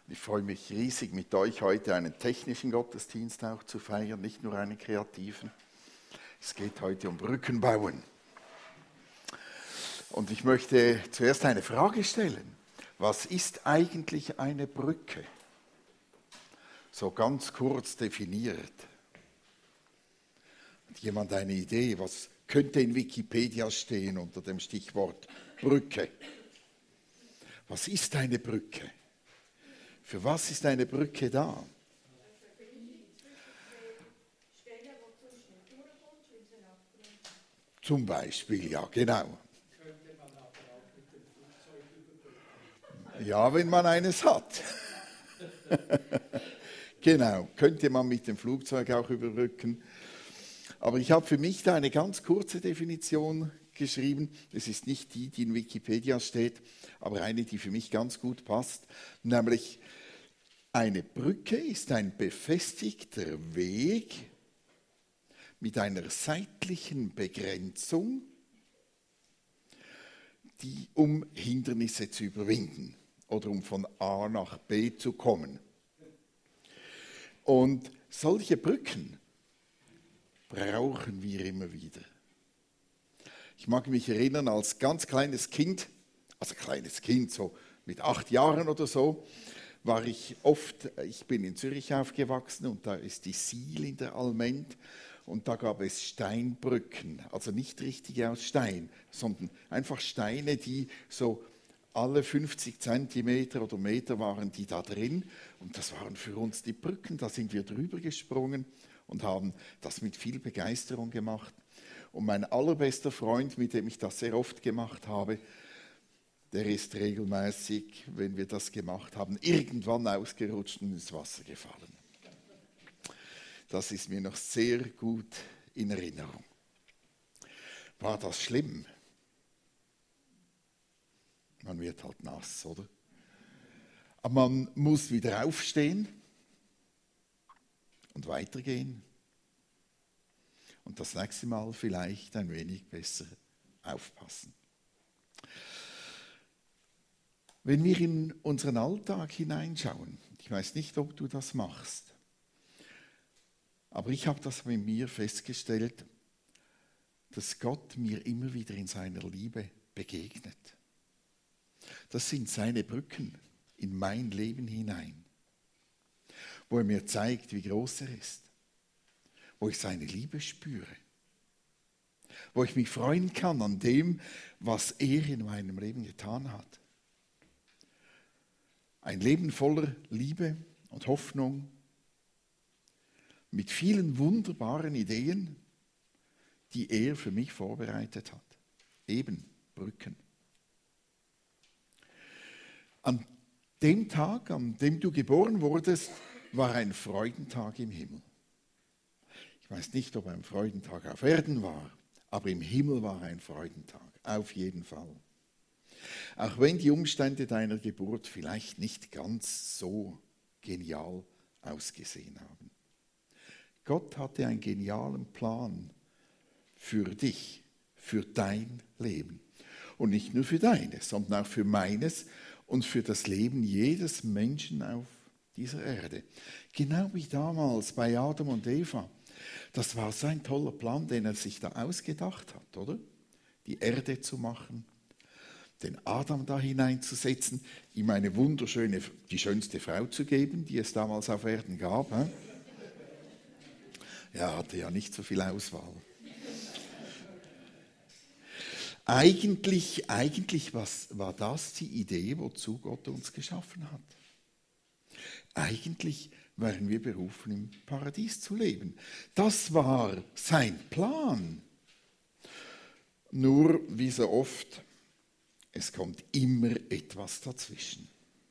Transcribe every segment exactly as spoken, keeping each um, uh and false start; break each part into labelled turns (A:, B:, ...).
A: Ich freue mich riesig, mit euch heute einen technischen Gottesdienst auch zu feiern, nicht nur einen kreativen. Es geht heute um Brückenbauen. Und ich möchte zuerst eine Frage stellen. Was ist eigentlich eine Brücke? So ganz kurz definiert. Hat jemand eine Idee? Was könnte in Wikipedia stehen unter dem Stichwort Brücke? Was ist eine Brücke? Für was ist eine Brücke da? Zum Beispiel, ja, genau. Ja, wenn man eines hat. Genau, könnte man mit dem Flugzeug auch überbrücken. Aber ich habe für mich da eine ganz kurze Definition geschrieben. Das ist nicht die, die in Wikipedia steht, aber eine, die für mich ganz gut passt. Nämlich, eine Brücke ist ein befestigter Weg mit einer seitlichen Begrenzung, die, um Hindernisse zu überwinden oder um von A nach B zu kommen. Und solche Brücken brauchen wir immer wieder. Ich mag mich erinnern, als ganz kleines Kind, also kleines Kind, so mit acht Jahren oder so, war ich oft, ich bin in Zürich aufgewachsen und da ist die Sihl in der Alment und da gab es Steinbrücken, also nicht richtige aus Stein, sondern einfach Steine, die so alle fünfzig Zentimeter oder Meter waren die da drin und das waren für uns die Brücken, da sind wir drüber gesprungen und haben das mit viel Begeisterung gemacht. Und mein allerbester Freund, mit dem ich das sehr oft gemacht habe, der ist regelmäßig, wenn wir das gemacht haben, irgendwann ausgerutscht und ins Wasser gefallen. Das ist mir noch sehr gut in Erinnerung. War das schlimm? Man wird halt nass, oder? Aber man muss wieder aufstehen und weitergehen. Und das nächste Mal vielleicht ein wenig besser aufpassen. Wenn wir in unseren Alltag hineinschauen, ich weiß nicht, ob du das machst, aber ich habe das bei mir festgestellt, dass Gott mir immer wieder in seiner Liebe begegnet. Das sind seine Brücken in mein Leben hinein, wo er mir zeigt, wie groß er ist, wo ich seine Liebe spüre, wo ich mich freuen kann an dem, was er in meinem Leben getan hat. Ein Leben voller Liebe und Hoffnung, mit vielen wunderbaren Ideen, die er für mich vorbereitet hat. Eben Brücken. An dem Tag, an dem du geboren wurdest, war ein Freudentag im Himmel. Ich weiß nicht, ob ein Freudentag auf Erden war, aber im Himmel war ein Freudentag, auf jeden Fall. Auch wenn die Umstände deiner Geburt vielleicht nicht ganz so genial ausgesehen haben. Gott hatte einen genialen Plan für dich, für dein Leben. Und nicht nur für deines, sondern auch für meines und für das Leben jedes Menschen auf dieser Erde. Genau wie damals bei Adam und Eva. Das war so ein toller Plan, den er sich da ausgedacht hat, oder? Die Erde zu machen, den Adam da hineinzusetzen, ihm eine wunderschöne, die schönste Frau zu geben, die es damals auf Erden gab. He? Er hatte ja nicht so viel Auswahl. Eigentlich, eigentlich was, war das die Idee, wozu Gott uns geschaffen hat. Eigentlich waren wir berufen, im Paradies zu leben. Das war sein Plan. Nur, wie so oft, es kommt immer etwas dazwischen.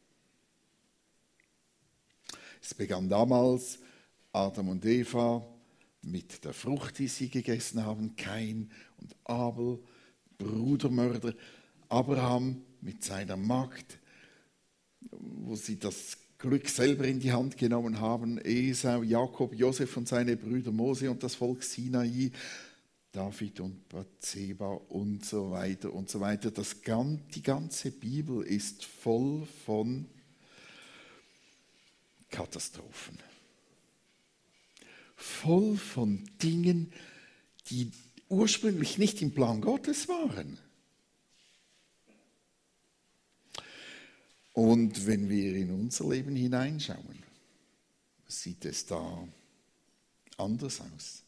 A: Es begann damals, Adam und Eva mit der Frucht, die sie gegessen haben, Kain und Abel, Brudermörder, Abraham mit seiner Magd, wo sie das Glück selber in die Hand genommen haben, Esau, Jakob, Josef und seine Brüder Mose und das Volk Sinai, David und Bathseba und so weiter und so weiter. Das, die ganze Bibel ist voll von Katastrophen. Voll von Dingen, die ursprünglich nicht im Plan Gottes waren. Und wenn wir in unser Leben hineinschauen, sieht es da anders aus.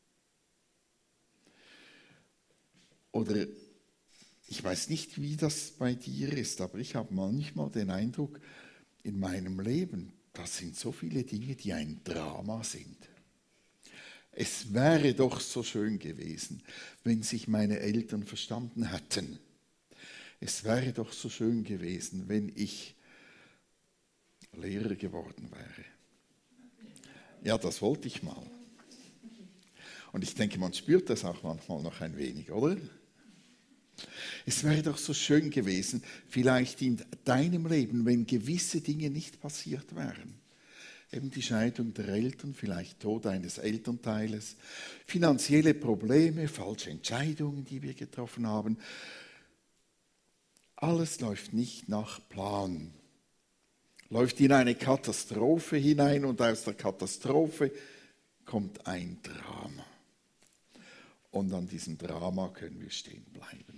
A: Oder ich weiß nicht, wie das bei dir ist, aber ich habe manchmal den Eindruck, in meinem Leben, das sind so viele Dinge, die ein Drama sind. Es wäre doch so schön gewesen, wenn sich meine Eltern verstanden hätten. Es wäre doch so schön gewesen, wenn ich Lehrer geworden wäre. Ja, das wollte ich mal. Und ich denke, man spürt das auch manchmal noch ein wenig, oder? Es wäre doch so schön gewesen, vielleicht in deinem Leben, wenn gewisse Dinge nicht passiert wären. Eben die Scheidung der Eltern, vielleicht Tod eines Elternteiles, finanzielle Probleme, falsche Entscheidungen, die wir getroffen haben. Alles läuft nicht nach Plan. Läuft in eine Katastrophe hinein und aus der Katastrophe kommt ein Drama. Und an diesem Drama können wir stehen bleiben.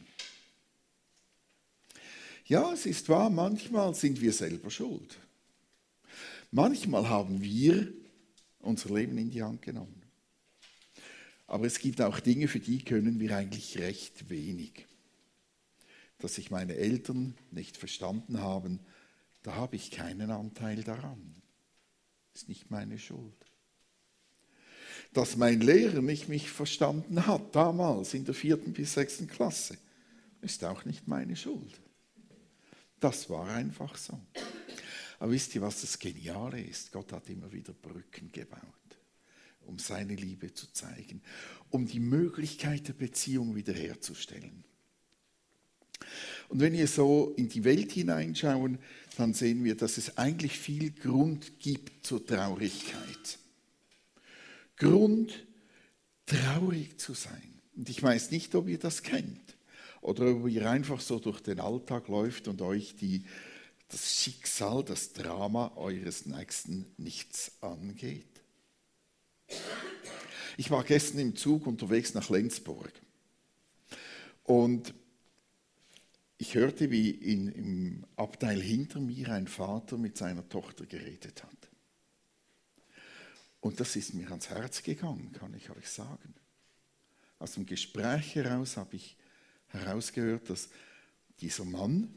A: Ja, es ist wahr, manchmal sind wir selber schuld. Manchmal haben wir unser Leben in die Hand genommen. Aber es gibt auch Dinge, für die können wir eigentlich recht wenig. Dass sich meine Eltern nicht verstanden haben, da habe ich keinen Anteil daran. Ist nicht meine Schuld. Dass mein Lehrer nicht mich verstanden hat, damals in der vierten bis sechsten Klasse, ist auch nicht meine Schuld. Das war einfach so. Aber wisst ihr, was das Geniale ist? Gott hat immer wieder Brücken gebaut, um seine Liebe zu zeigen, um die Möglichkeit der Beziehung wiederherzustellen. Und wenn wir so in die Welt hineinschauen, dann sehen wir, dass es eigentlich viel Grund gibt zur Traurigkeit. Grund, traurig zu sein. Und ich weiß nicht, ob ihr das kennt oder ob ihr einfach so durch den Alltag läuft und euch die, das Schicksal, das Drama eures Nächsten nichts angeht. Ich war gestern im Zug unterwegs nach Lenzburg und ich hörte, wie in, im Abteil hinter mir ein Vater mit seiner Tochter geredet hat. Und das ist mir ans Herz gegangen, kann ich euch sagen. Aus dem Gespräch heraus habe ich herausgehört, dass dieser Mann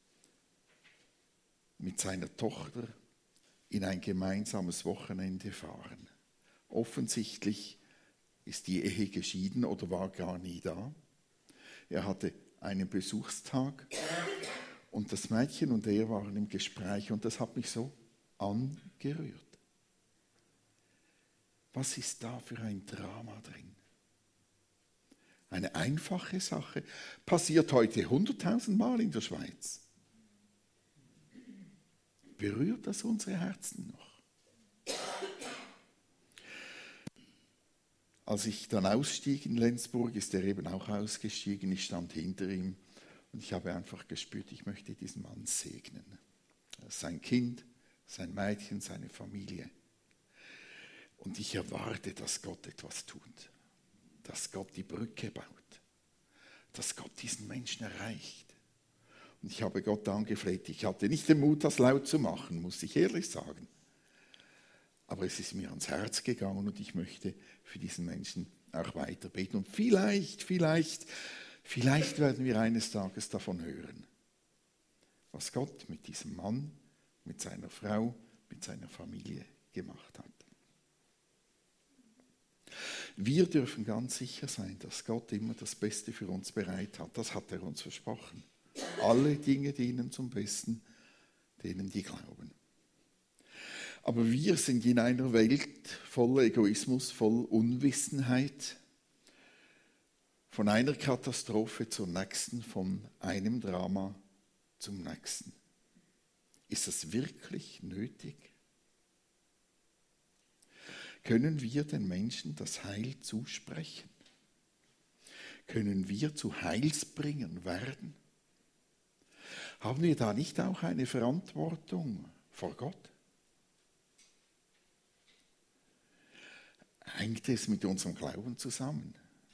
A: mit seiner Tochter in ein gemeinsames Wochenende fahren. Offensichtlich ist die Ehe geschieden oder war gar nie da. Er hatte einen Besuchstag und das Mädchen und er waren im Gespräch und das hat mich so angerührt. Was ist da für ein Drama drin? Eine einfache Sache, passiert heute hunderttausend Mal in der Schweiz. Berührt das unsere Herzen noch? Als ich dann ausstieg in Lenzburg, ist er eben auch ausgestiegen. Ich stand hinter ihm und ich habe einfach gespürt, ich möchte diesen Mann segnen. Sein Kind, sein Mädchen, seine Familie. Und ich erwarte, dass Gott etwas tut. Dass Gott die Brücke baut. Dass Gott diesen Menschen erreicht. Und ich habe Gott angefleht. Ich hatte nicht den Mut, das laut zu machen, muss ich ehrlich sagen. Aber es ist mir ans Herz gegangen und ich möchte für diesen Menschen auch weiter beten. Und vielleicht, vielleicht, vielleicht werden wir eines Tages davon hören, was Gott mit diesem Mann, mit seiner Frau, mit seiner Familie gemacht hat. Wir dürfen ganz sicher sein, dass Gott immer das Beste für uns bereit hat. Das hat er uns versprochen. Alle Dinge dienen zum Besten, denen die glauben. Aber wir sind in einer Welt voller Egoismus, voller Unwissenheit, von einer Katastrophe zur nächsten, von einem Drama zum nächsten. Ist das wirklich nötig? Können wir den Menschen das Heil zusprechen? Können wir zu Heilsbringern werden? Haben wir da nicht auch eine Verantwortung vor Gott? hängt es mit unserem Glauben zusammen?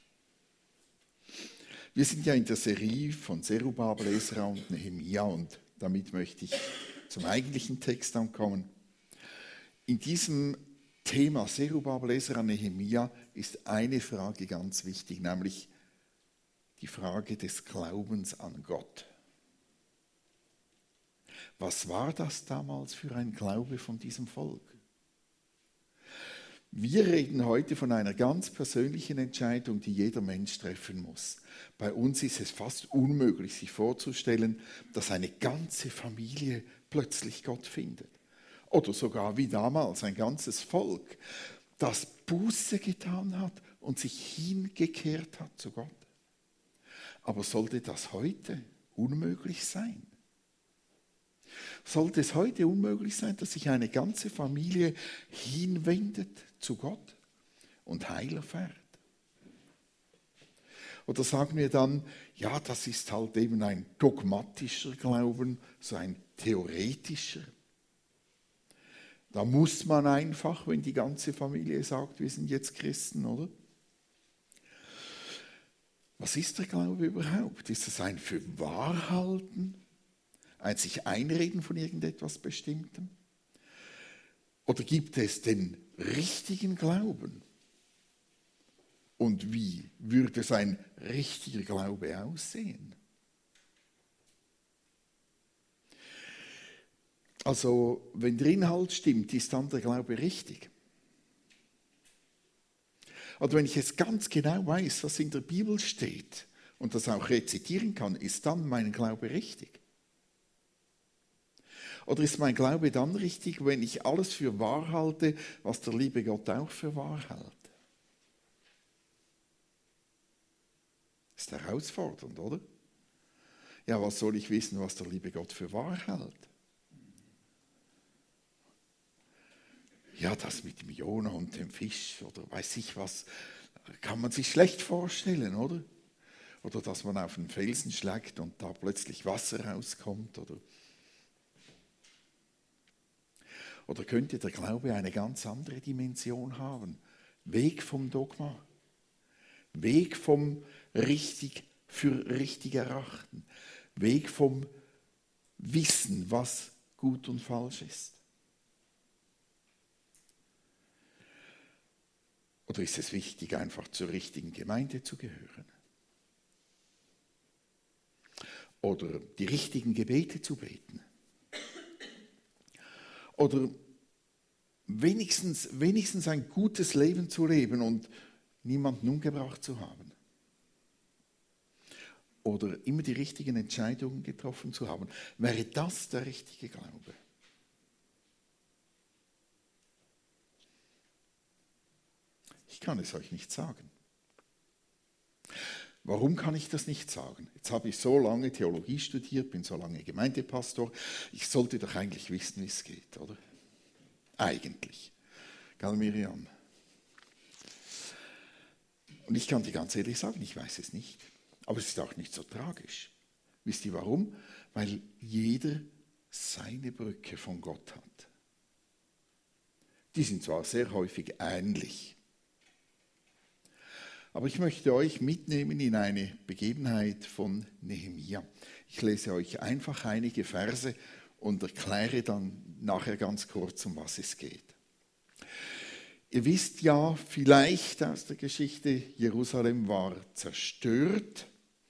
A: Wir sind ja in der Serie von Zerubabel, Esra und Nehemia und damit möchte ich zum eigentlichen Text ankommen. In diesem Thema Zerubabel, Esra, Nehemia ist eine Frage ganz wichtig, nämlich die Frage des Glaubens an Gott. Was war das damals für ein Glaube von diesem Volk? Wir reden heute von einer ganz persönlichen Entscheidung, die jeder Mensch treffen muss. Bei uns ist es fast unmöglich, sich vorzustellen, dass eine ganze Familie plötzlich Gott findet. Oder sogar wie damals ein ganzes Volk, das Buße getan hat und sich hingekehrt hat zu Gott. Aber sollte das heute unmöglich sein? Sollte es heute unmöglich sein, dass sich eine ganze Familie hinwendet zu Gott und Heil erfährt? Oder sagen wir dann, ja, das ist halt eben ein dogmatischer Glauben, so ein theoretischer. Da muss man einfach, wenn die ganze Familie sagt, wir sind jetzt Christen, oder? Was ist der Glaube überhaupt? Ist es ein Fürwahrhalten? Ein sich einreden von irgendetwas Bestimmtem? Oder gibt es den richtigen Glauben? Und wie würde sein richtiger Glaube aussehen? Also, wenn der Inhalt stimmt, ist dann der Glaube richtig. Oder wenn ich jetzt ganz genau weiß, was in der Bibel steht und das auch rezitieren kann, ist dann mein Glaube richtig? Oder ist mein Glaube dann richtig, wenn ich alles für wahr halte, was der liebe Gott auch für wahr hält? Ist herausfordernd, oder? Ja, was soll ich wissen, was der liebe Gott für wahr hält? Ja, das mit dem Jona und dem Fisch oder weiß ich was, kann man sich schlecht vorstellen, oder? Oder dass man auf einen Felsen schlägt und da plötzlich Wasser rauskommt, oder? Oder könnte der Glaube eine ganz andere Dimension haben? Weg vom Dogma, Weg vom richtig für richtig erachten, Weg vom Wissen, was gut und falsch ist. Oder ist es wichtig, einfach zur richtigen Gemeinde zu gehören? Oder die richtigen Gebete zu beten? Oder wenigstens, wenigstens ein gutes Leben zu leben und niemanden umgebracht zu haben? Oder immer die richtigen Entscheidungen getroffen zu haben? Wäre das der richtige Glaube? Ich kann es euch nicht sagen. Warum kann ich das nicht sagen? Jetzt habe ich so lange Theologie studiert, bin so lange Gemeindepastor. Ich sollte doch eigentlich wissen, wie es geht, oder? Eigentlich. Gell, Miriam? Und ich kann dir ganz ehrlich sagen, ich weiß es nicht. Aber es ist auch nicht so tragisch. Wisst ihr warum? Weil jeder seine Brücke von Gott hat. Die sind zwar sehr häufig ähnlich. Aber ich möchte euch mitnehmen in eine Begebenheit von Nehemia. Ich lese euch einfach einige Verse und erkläre dann nachher ganz kurz, um was es geht. Ihr wisst ja vielleicht aus der Geschichte, Jerusalem war zerstört.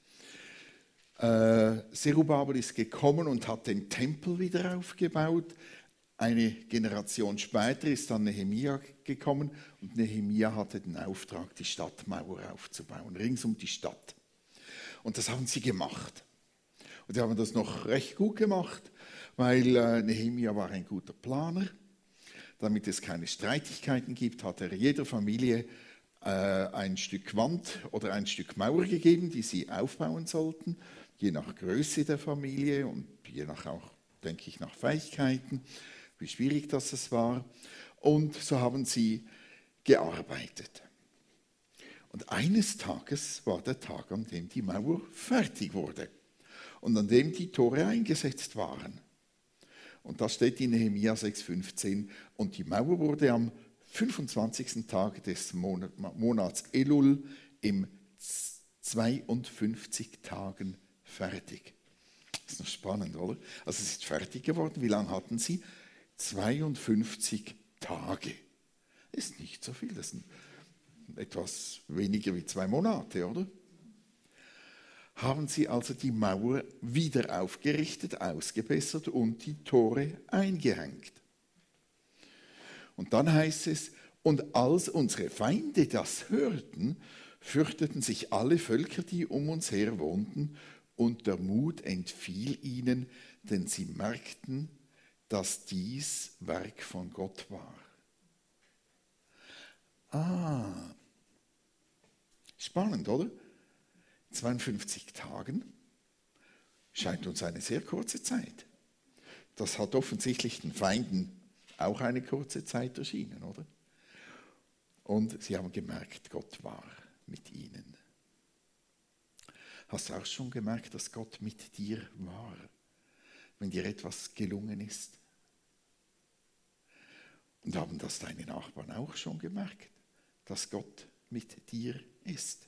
A: Äh, Zerubabel ist gekommen und hat den Tempel wieder aufgebaut. Eine Generation später ist dann Nehemia gekommen und Nehemia hatte den Auftrag, die Stadtmauer aufzubauen, rings um die Stadt. Und das haben sie gemacht. Und sie haben das noch recht gut gemacht, weil äh, Nehemia war ein guter Planer. Damit es keine Streitigkeiten gibt, hat er jeder Familie äh, ein Stück Wand oder ein Stück Mauer gegeben, die sie aufbauen sollten, je nach Größe der Familie und je nach auch, denke ich, nach Fähigkeiten, wie schwierig das es war. Und so haben sie gearbeitet. Und eines Tages war der Tag, an dem die Mauer fertig wurde und an dem die Tore eingesetzt waren. Und das steht in Nehemia sechs fünfzehn. Und die Mauer wurde am fünfundzwanzigsten Tag des Monats Elul im zweiundfünfzig Tagen fertig. Das ist noch spannend, oder? Also es ist fertig geworden. Wie lange hatten sie? zweiundfünfzig Tage. Das ist nicht so viel, das sind etwas weniger wie zwei Monate, oder? Haben sie also die Mauer wieder aufgerichtet, ausgebessert und die Tore eingehängt. Und dann heißt es, und als unsere Feinde das hörten, fürchteten sich alle Völker, die um uns her wohnten, und der Mut entfiel ihnen, denn sie merkten, dass dies Werk von Gott war. Ah, spannend, oder? zweiundfünfzig Tagen scheint uns eine sehr kurze Zeit. Das hat offensichtlich den Feinden auch eine kurze Zeit erschienen, oder? Und sie haben gemerkt, Gott war mit ihnen. Hast du auch schon gemerkt, dass Gott mit dir war, wenn dir etwas gelungen ist? Und haben das deine Nachbarn auch schon gemerkt, dass Gott mit dir ist?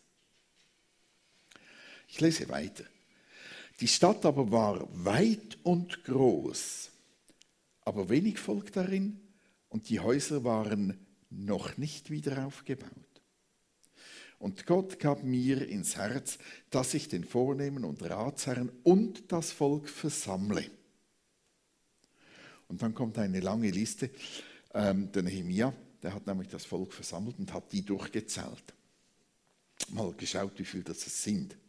A: Ich lese weiter. Die Stadt aber war weit und groß, aber wenig Volk darin, und die Häuser waren noch nicht wieder aufgebaut. Und Gott gab mir ins Herz, dass ich den Vornehmen und Ratsherren und das Volk versammle. Und dann kommt eine lange Liste. Ähm, der Nehemia, der hat nämlich das Volk versammelt und hat die durchgezählt. Mal geschaut, wie viel das sind.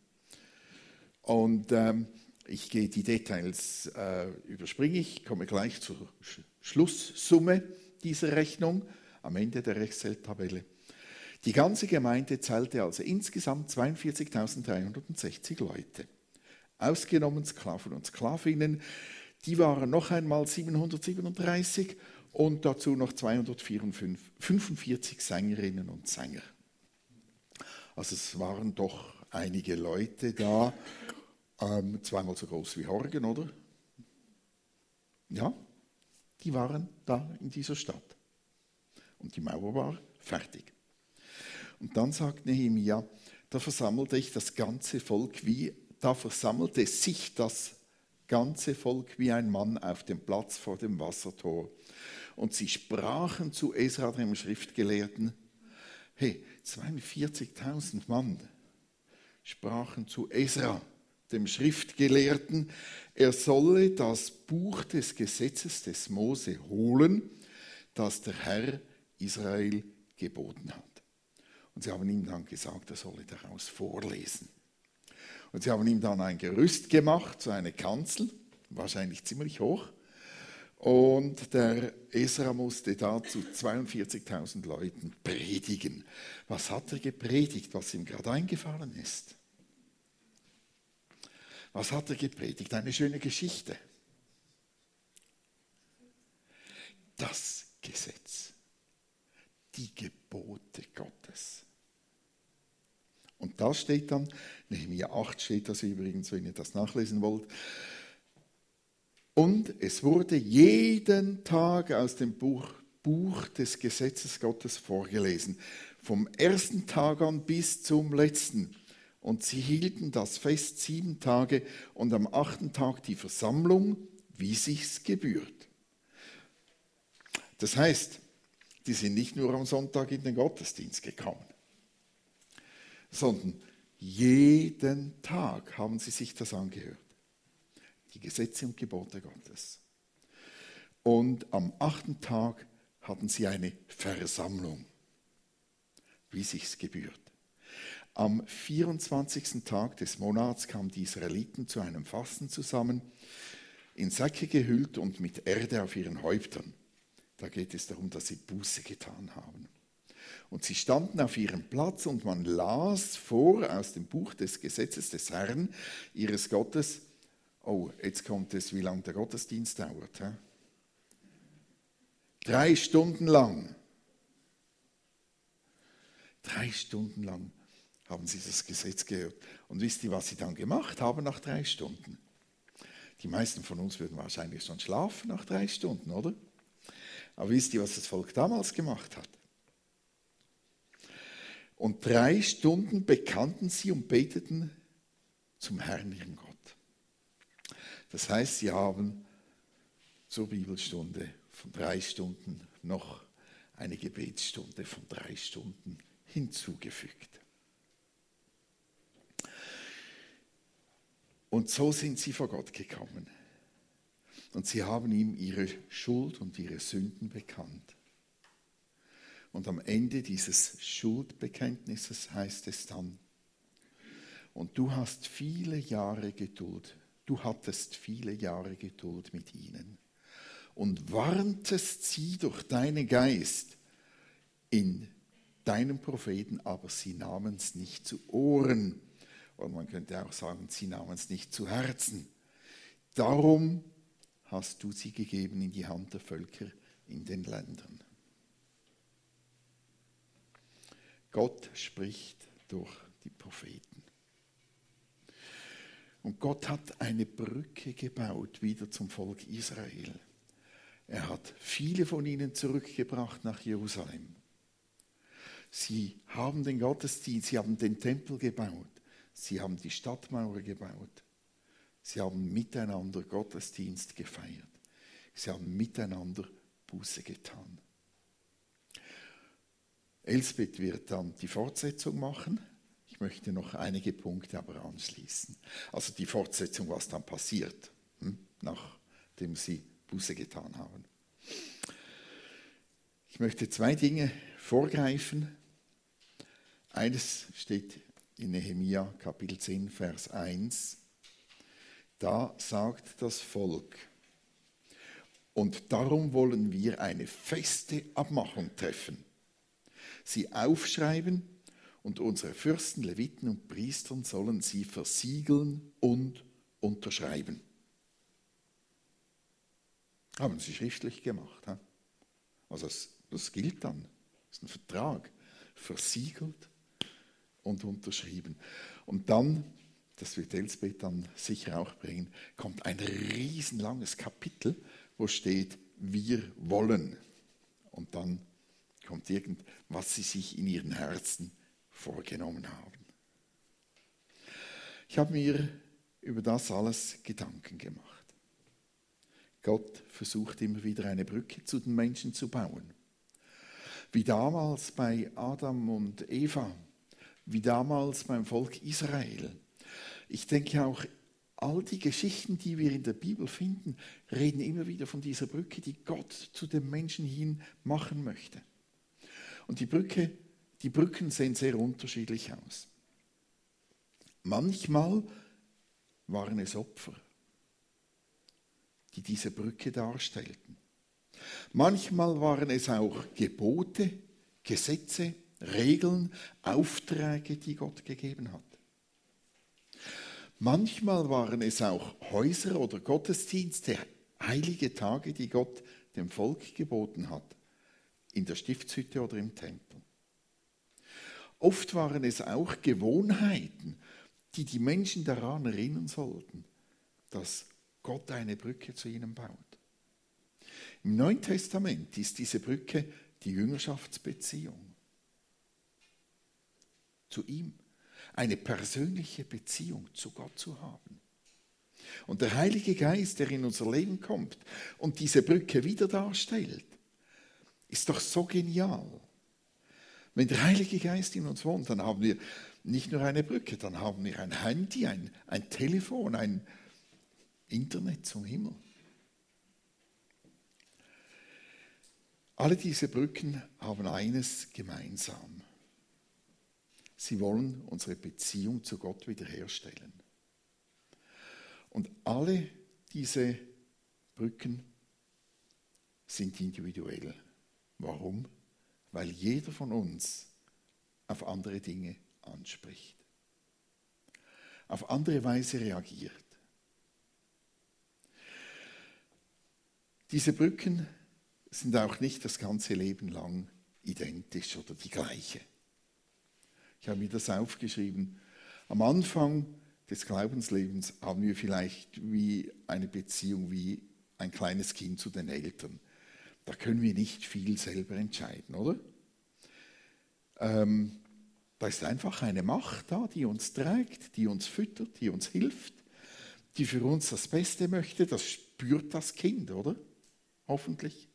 A: Und ähm, ich gehe die Details, äh, überspringe ich, komme gleich zur Sch- Schlusssumme dieser Rechnung am Ende der Excel-Tabelle. Die ganze Gemeinde zählte also insgesamt zweiundvierzigtausenddreihundertsechzig Leute. Ausgenommen Sklaven und Sklavinnen, die waren noch einmal siebenhundertsiebenunddreißig und dazu noch zweihundertfünfundvierzig Sängerinnen und Sänger. Also es waren doch einige Leute da, ähm, zweimal so groß wie Horgen, oder? Ja, die waren da in dieser Stadt. Und die Mauer war fertig. Und dann sagt Nehemia, da versammelte ich das ganze Volk wie, da versammelte sich das ganze Volk wie ein Mann auf dem Platz vor dem Wassertor. Und sie sprachen zu Esra, dem Schriftgelehrten, hey, zweiundvierzigtausend Mann sprachen zu Esra, dem Schriftgelehrten, er solle das Buch des Gesetzes des Mose holen, das der Herr Israel geboten hat. Und sie haben ihm dann gesagt, er solle daraus vorlesen. Und sie haben ihm dann ein Gerüst gemacht, so eine Kanzel, wahrscheinlich ziemlich hoch. Und der Esra musste da zu zweiundvierzigtausend Leuten predigen. Was hat er gepredigt, was ihm gerade eingefallen ist? Was hat er gepredigt? Eine schöne Geschichte. Das Gesetz, die Gebote Gottes. Und da steht dann, Nehemia acht steht das übrigens, wenn ihr das nachlesen wollt. Und es wurde jeden Tag aus dem Buch, Buch des Gesetzes Gottes vorgelesen, vom ersten Tag an bis zum letzten. Und sie hielten das Fest sieben Tage und am achten Tag die Versammlung, wie sich's gebührt. Das heißt, die sind nicht nur am Sonntag in den Gottesdienst gekommen, sondern jeden Tag haben sie sich das angehört. Die Gesetze und Gebote Gottes. Und am achten Tag hatten sie eine Versammlung, wie sich's gebührt. Am vierundzwanzigsten Tag des Monats kamen die Israeliten zu einem Fasten zusammen, in Säcke gehüllt und mit Erde auf ihren Häuptern. Da geht es darum, dass sie Buße getan haben. Und sie standen auf ihrem Platz und man las vor aus dem Buch des Gesetzes des Herrn, ihres Gottes. Oh, jetzt kommt es, wie lange der Gottesdienst dauert. He? Drei Stunden lang. Drei Stunden lang haben sie das Gesetz gehört. Und wisst ihr, was sie dann gemacht haben nach drei Stunden? Die meisten von uns würden wahrscheinlich schon schlafen nach drei Stunden, oder? Aber wisst ihr, was das Volk damals gemacht hat? Und drei Stunden bekannten sie und beteten zum Herrn, ihrem Gott. Das heißt, sie haben zur Bibelstunde von drei Stunden noch eine Gebetsstunde von drei Stunden hinzugefügt. Und so sind sie vor Gott gekommen. Und sie haben ihm ihre Schuld und ihre Sünden bekannt. Und am Ende dieses Schuldbekenntnisses heißt es dann, und du hast viele Jahre Geduld, du hattest viele Jahre Geduld mit ihnen und warntest sie durch deinen Geist in deinem Propheten, aber sie nahmen es nicht zu Ohren. Und man könnte auch sagen, sie nahmen es nicht zu Herzen. Darum hast du sie gegeben in die Hand der Völker in den Ländern. Gott spricht durch die Propheten. Und Gott hat eine Brücke gebaut wieder zum Volk Israel. Er hat viele von ihnen zurückgebracht nach Jerusalem. Sie haben den Gottesdienst, sie haben den Tempel gebaut, sie haben die Stadtmauer gebaut, sie haben miteinander Gottesdienst gefeiert, sie haben miteinander Buße getan. Elsbeth wird dann die Fortsetzung machen. Ich möchte noch einige Punkte aber anschließen. Also die Fortsetzung, was dann passiert, hm, nachdem sie Buße getan haben. Ich möchte zwei Dinge vorgreifen. Eines steht in Nehemia Kapitel zehn, Vers eins. Da sagt das Volk, und darum wollen wir eine feste Abmachung treffen, sie aufschreiben und unsere Fürsten, Leviten und Priestern sollen sie versiegeln und unterschreiben. Haben sie schriftlich gemacht. He? Also das, das gilt dann. Das ist ein Vertrag. Versiegelt und unterschrieben. Und dann, das wird Elsbeth dann sicher auch bringen, kommt ein riesenlanges Kapitel, wo steht, wir wollen. Und dann kommt irgend, was sie sich in ihren Herzen vorgenommen haben. Ich habe mir über das alles Gedanken gemacht. Gott versucht immer wieder eine Brücke zu den Menschen zu bauen. Wie damals bei Adam und Eva, wie damals beim Volk Israel. Ich denke auch, all die Geschichten, die wir in der Bibel finden, reden immer wieder von dieser Brücke, die Gott zu den Menschen hin machen möchte. Und die Brücke, die Brücken sehen sehr unterschiedlich aus. Manchmal waren es Opfer, die diese Brücke darstellten. Manchmal waren es auch Gebote, Gesetze, Regeln, Aufträge, die Gott gegeben hat. Manchmal waren es auch Häuser oder Gottesdienste, heilige Tage, die Gott dem Volk geboten hat, in der Stiftshütte oder im Tempel. Oft waren es auch Gewohnheiten, die die Menschen daran erinnern sollten, dass Gott eine Brücke zu ihnen baut. Im Neuen Testament ist diese Brücke die Jüngerschaftsbeziehung zu ihm, eine persönliche Beziehung zu Gott zu haben. Und der Heilige Geist, der in unser Leben kommt und diese Brücke wieder darstellt, ist doch so genial. Wenn der Heilige Geist in uns wohnt, dann haben wir nicht nur eine Brücke, dann haben wir ein Handy, ein, ein Telefon, ein Internet zum Himmel. Alle diese Brücken haben eines gemeinsam. Sie wollen unsere Beziehung zu Gott wiederherstellen. Und alle diese Brücken sind individuell. Warum? Weil jeder von uns auf andere Dinge anspricht, auf andere Weise reagiert. Diese Brücken sind auch nicht das ganze Leben lang identisch oder die gleiche. Ich habe mir das aufgeschrieben. Am Anfang des Glaubenslebens haben wir vielleicht wie eine Beziehung wie ein kleines Kind zu den Eltern. Da können wir nicht viel selber entscheiden, oder? Ähm, Da ist einfach eine Macht da, die uns trägt, die uns füttert, die uns hilft, die für uns das Beste möchte. Das spürt das Kind, oder? Hoffentlich.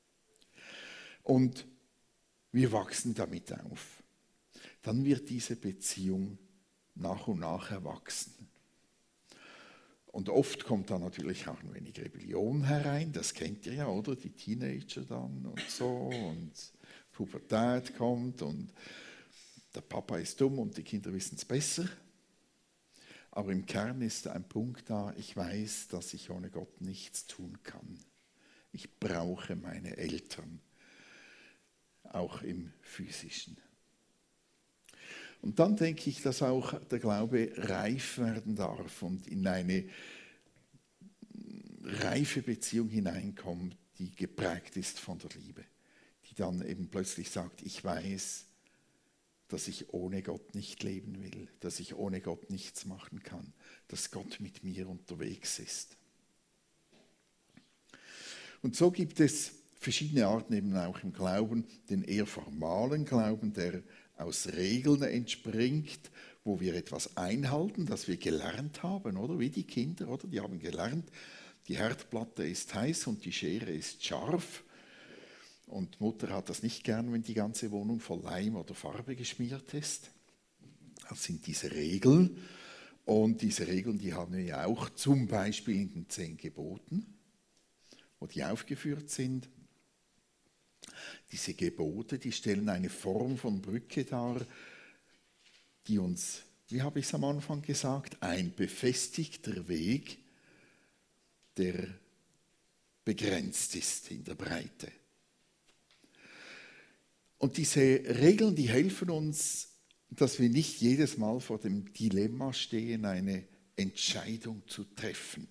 A: Und wir wachsen damit auf. Dann wird diese Beziehung nach und nach erwachsen. Und oft kommt da natürlich auch ein wenig Rebellion herein, das kennt ihr ja, oder? Die Teenager dann und so und Pubertät kommt und der Papa ist dumm und die Kinder wissen es besser. Aber im Kern ist ein Punkt da, ich weiß, dass ich ohne Gott nichts tun kann. Ich brauche meine Eltern, auch im Physischen. Und dann denke ich, dass auch der Glaube reif werden darf und in eine reife Beziehung hineinkommt, die geprägt ist von der Liebe, die dann eben plötzlich sagt, ich weiß, dass ich ohne Gott nicht leben will, dass ich ohne Gott nichts machen kann, dass Gott mit mir unterwegs ist. Und so gibt es verschiedene Arten eben auch im Glauben, den eher formalen Glauben, der aus Regeln entspringt, wo wir etwas einhalten, das wir gelernt haben, oder? Wie die Kinder, oder? Die haben gelernt, die Herdplatte ist heiß und die Schere ist scharf. Und Mutter hat das nicht gern, wenn die ganze Wohnung voll Leim oder Farbe geschmiert ist. Das sind diese Regeln. Und diese Regeln, die haben wir ja auch zum Beispiel in den zehn Geboten, wo die aufgeführt sind. Diese Gebote, die stellen eine Form von Brücke dar, die uns, wie habe ich es am Anfang gesagt, ein befestigter Weg, der begrenzt ist in der Breite. Und diese Regeln, die helfen uns, dass wir nicht jedes Mal vor dem Dilemma stehen, eine Entscheidung zu treffen.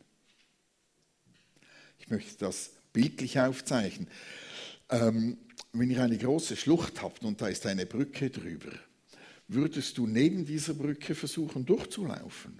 A: Ich möchte das bildlich aufzeichnen. Ähm, wenn ihr eine große Schlucht habt und da ist eine Brücke drüber, würdest du neben dieser Brücke versuchen durchzulaufen?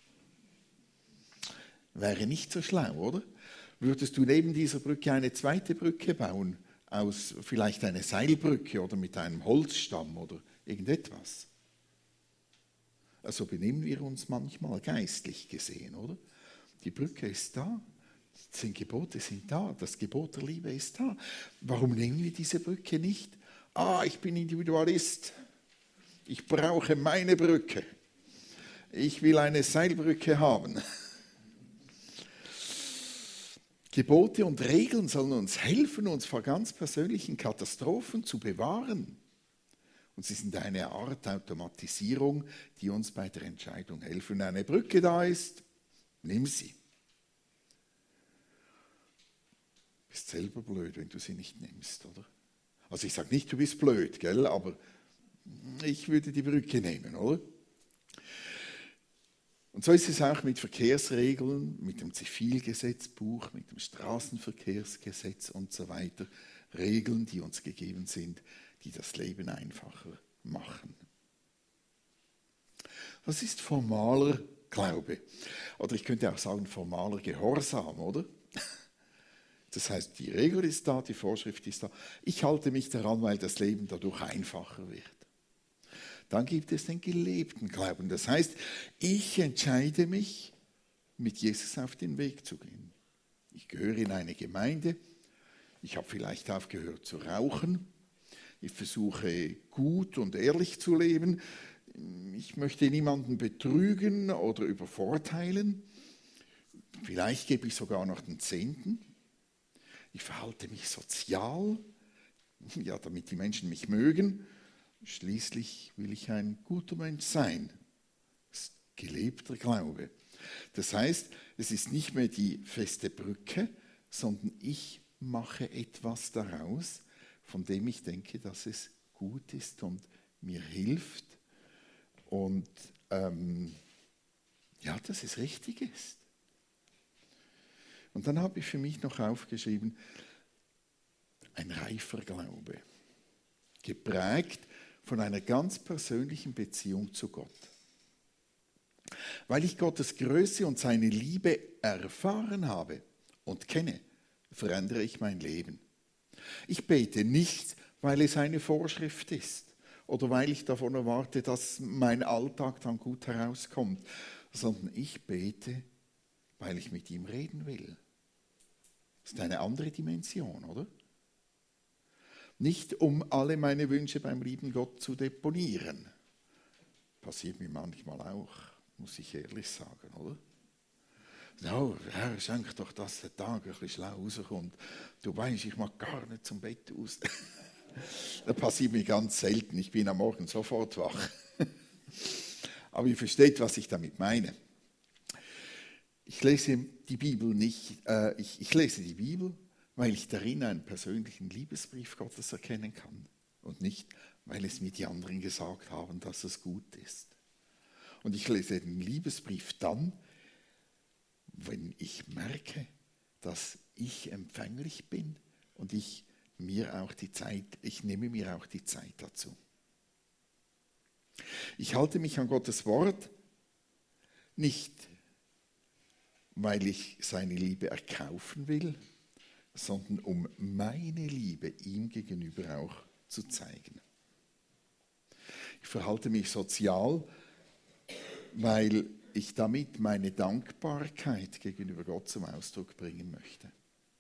A: Wäre nicht so schlau, oder? Würdest du neben dieser Brücke eine zweite Brücke bauen, aus vielleicht einer Seilbrücke oder mit einem Holzstamm oder irgendetwas? Also benehmen wir uns manchmal geistlich gesehen, oder? Die Brücke ist da. Die zehn Gebote sind da, das Gebot der Liebe ist da. Warum nehmen wir diese Brücke nicht? Ah, ich bin Individualist. Ich brauche meine Brücke. Ich will eine Seilbrücke haben. Gebote und Regeln sollen uns helfen, uns vor ganz persönlichen Katastrophen zu bewahren. Und sie sind eine Art Automatisierung, die uns bei der Entscheidung helfen. Wenn eine Brücke da ist, nimm sie. Du bist selber blöd, wenn du sie nicht nimmst, oder? Also ich sage nicht, du bist blöd, gell? Aber ich würde die Brücke nehmen, oder? Und so ist es auch mit Verkehrsregeln, mit dem Zivilgesetzbuch, mit dem Straßenverkehrsgesetz und so weiter. Regeln, die uns gegeben sind, die das Leben einfacher machen. Das ist formaler Glaube. Oder ich könnte auch sagen, formaler Gehorsam, oder? Das heißt, die Regel ist da, die Vorschrift ist da. Ich halte mich daran, weil das Leben dadurch einfacher wird. Dann gibt es den gelebten Glauben. Das heißt, ich entscheide mich, mit Jesus auf den Weg zu gehen. Ich gehöre in eine Gemeinde. Ich habe vielleicht aufgehört zu rauchen. Ich versuche gut und ehrlich zu leben. Ich möchte niemanden betrügen oder übervorteilen. Vielleicht gebe ich sogar noch den Zehnten. Ich verhalte mich sozial, ja, damit die Menschen mich mögen. Schließlich will ich ein guter Mensch sein. Das ist gelebter Glaube. Das heißt, es ist nicht mehr die feste Brücke, sondern ich mache etwas daraus, von dem ich denke, dass es gut ist und mir hilft und ähm, ja, dass es richtig ist. Und dann habe ich für mich noch aufgeschrieben, ein reifer Glaube, geprägt von einer ganz persönlichen Beziehung zu Gott. Weil ich Gottes Größe und seine Liebe erfahren habe und kenne, verändere ich mein Leben. Ich bete nicht, weil es eine Vorschrift ist oder weil ich davon erwarte, dass mein Alltag dann gut herauskommt, sondern ich bete, weil ich mit ihm reden will. Das ist eine andere Dimension, oder? Nicht um alle meine Wünsche beim lieben Gott zu deponieren. Passiert mir manchmal auch, muss ich ehrlich sagen, oder? No, Herr, schenk doch, dass der Tag ein bisschen schlau rauskommt. Du weißt, ich mag gar nicht zum Bett aus. Das passiert mir ganz selten. Ich bin am Morgen sofort wach. Aber ihr versteht, was ich damit meine. Ich lese die Bibel nicht, äh, ich, ich lese die Bibel, weil ich darin einen persönlichen Liebesbrief Gottes erkennen kann. Und nicht, weil es mir die anderen gesagt haben, dass es gut ist. Und ich lese den Liebesbrief dann, wenn ich merke, dass ich empfänglich bin und ich mir auch die Zeit, ich nehme mir auch die Zeit dazu. Ich halte mich an Gottes Wort nicht, weil ich seine Liebe erkaufen will, sondern um meine Liebe ihm gegenüber auch zu zeigen. Ich verhalte mich sozial, weil ich damit meine Dankbarkeit gegenüber Gott zum Ausdruck bringen möchte.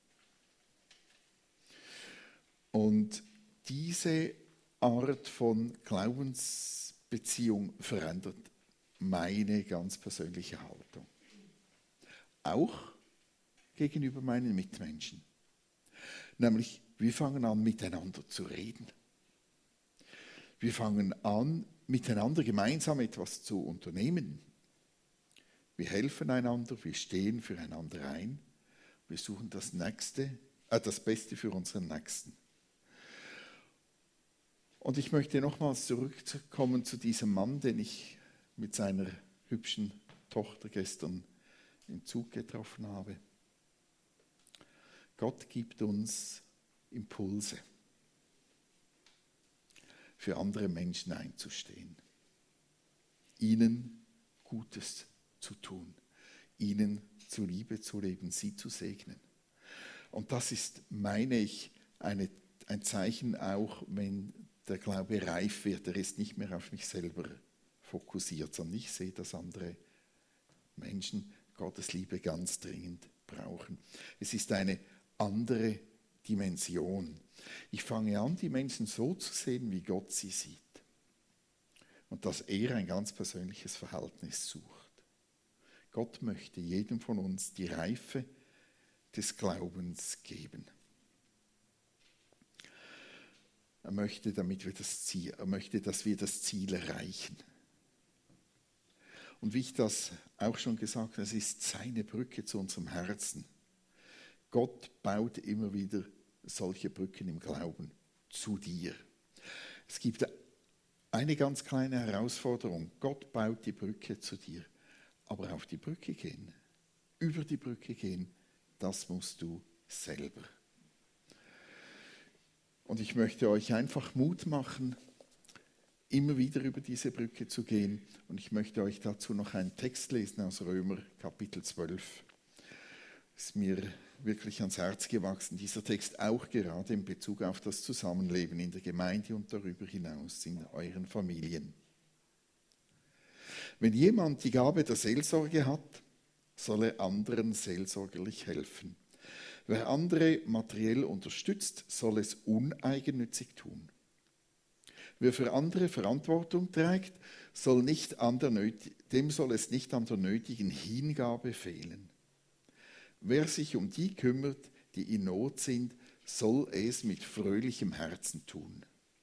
A: Und diese Art von Glaubensbeziehung verändert meine ganz persönliche Haltung. Auch gegenüber meinen Mitmenschen. Nämlich, wir fangen an, miteinander zu reden. Wir fangen an, miteinander gemeinsam etwas zu unternehmen. Wir helfen einander, wir stehen füreinander ein. Wir suchen das Nächste, äh, das Beste für unseren Nächsten. Und ich möchte nochmals zurückkommen zu diesem Mann, den ich mit seiner hübschen Tochter gestern im Zug getroffen habe. Gott gibt uns Impulse, für andere Menschen einzustehen, ihnen Gutes zu tun, ihnen zur Liebe zu leben, sie zu segnen. Und das ist, meine ich, eine, ein Zeichen auch, wenn der Glaube reif wird. Er ist nicht mehr auf mich selber fokussiert, sondern ich sehe, dass andere Menschen Gottes Liebe ganz dringend brauchen. Es ist eine andere Dimension. Ich fange an, die Menschen so zu sehen, wie Gott sie sieht. Und dass er ein ganz persönliches Verhältnis sucht. Gott möchte jedem von uns die Reife des Glaubens geben. Er möchte, damit wir das Ziel, er möchte, dass wir das Ziel erreichen. Und wie ich das auch schon gesagt habe, es ist seine Brücke zu unserem Herzen. Gott baut immer wieder solche Brücken im Glauben zu dir. Es gibt eine ganz kleine Herausforderung. Gott baut die Brücke zu dir. Aber auf die Brücke gehen, über die Brücke gehen, das musst du selber. Und ich möchte euch einfach Mut machen, immer wieder über diese Brücke zu gehen. Und ich möchte euch dazu noch einen Text lesen aus Römer Kapitel zwölf. Ist mir wirklich ans Herz gewachsen, dieser Text auch gerade in Bezug auf das Zusammenleben in der Gemeinde und darüber hinaus in euren Familien. Wenn jemand die Gabe der Seelsorge hat, soll er anderen seelsorgerlich helfen. Wer andere materiell unterstützt, soll es uneigennützig tun. Wer für andere Verantwortung trägt, soll nicht an der nöt- dem soll es nicht an der nötigen Hingabe fehlen. Wer sich um die kümmert, die in Not sind, soll es mit fröhlichem Herzen tun.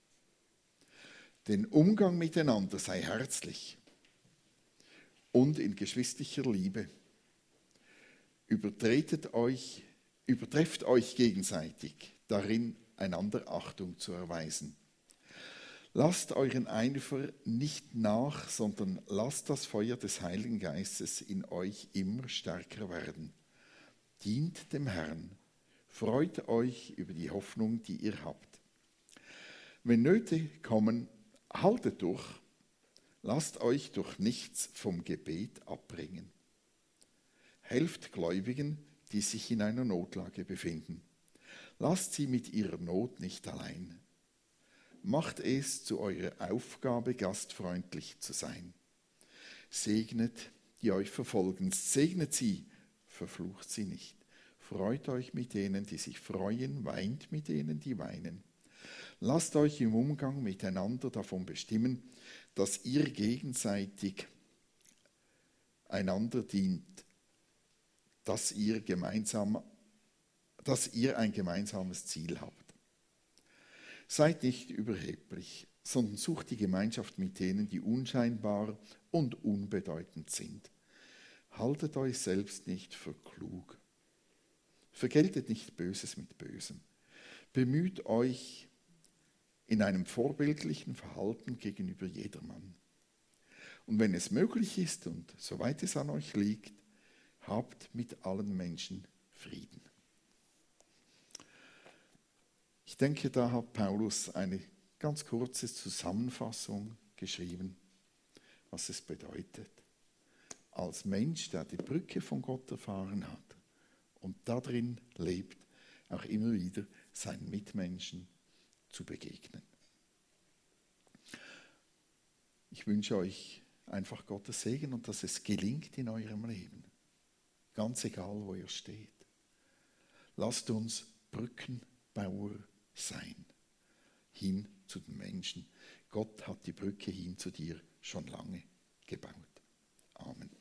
A: Den Umgang miteinander sei herzlich und in geschwisterlicher Liebe. Übertretet euch, übertrefft euch gegenseitig darin, einander Achtung zu erweisen. Lasst euren Eifer nicht nach, sondern lasst das Feuer des Heiligen Geistes in euch immer stärker werden. Dient dem Herrn, freut euch über die Hoffnung, die ihr habt. Wenn Nöte kommen, haltet durch, lasst euch durch nichts vom Gebet abbringen. Helft Gläubigen, die sich in einer Notlage befinden. Lasst sie mit ihrer Not nicht allein. Macht es zu eurer Aufgabe, gastfreundlich zu sein. Segnet, die euch verfolgen, segnet sie, verflucht sie nicht. Freut euch mit denen, die sich freuen, weint mit denen, die weinen. Lasst euch im Umgang miteinander davon bestimmen, dass ihr gegenseitig einander dient, dass ihr, gemeinsam, dass ihr ein gemeinsames Ziel habt. Seid nicht überheblich, sondern sucht die Gemeinschaft mit denen, die unscheinbar und unbedeutend sind. Haltet euch selbst nicht für klug. Vergeltet nicht Böses mit Bösem. Bemüht euch in einem vorbildlichen Verhalten gegenüber jedermann. Und wenn es möglich ist und soweit es an euch liegt, habt mit allen Menschen Frieden. Ich denke, da hat Paulus eine ganz kurze Zusammenfassung geschrieben, was es bedeutet, als Mensch, der die Brücke von Gott erfahren hat und darin lebt, auch immer wieder seinen Mitmenschen zu begegnen. Ich wünsche euch einfach Gottes Segen und dass es gelingt in eurem Leben, ganz egal, wo ihr steht. Lasst uns Brückenbauer sein, hin zu den Menschen. Gott hat die Brücke hin zu dir schon lange gebaut. Amen.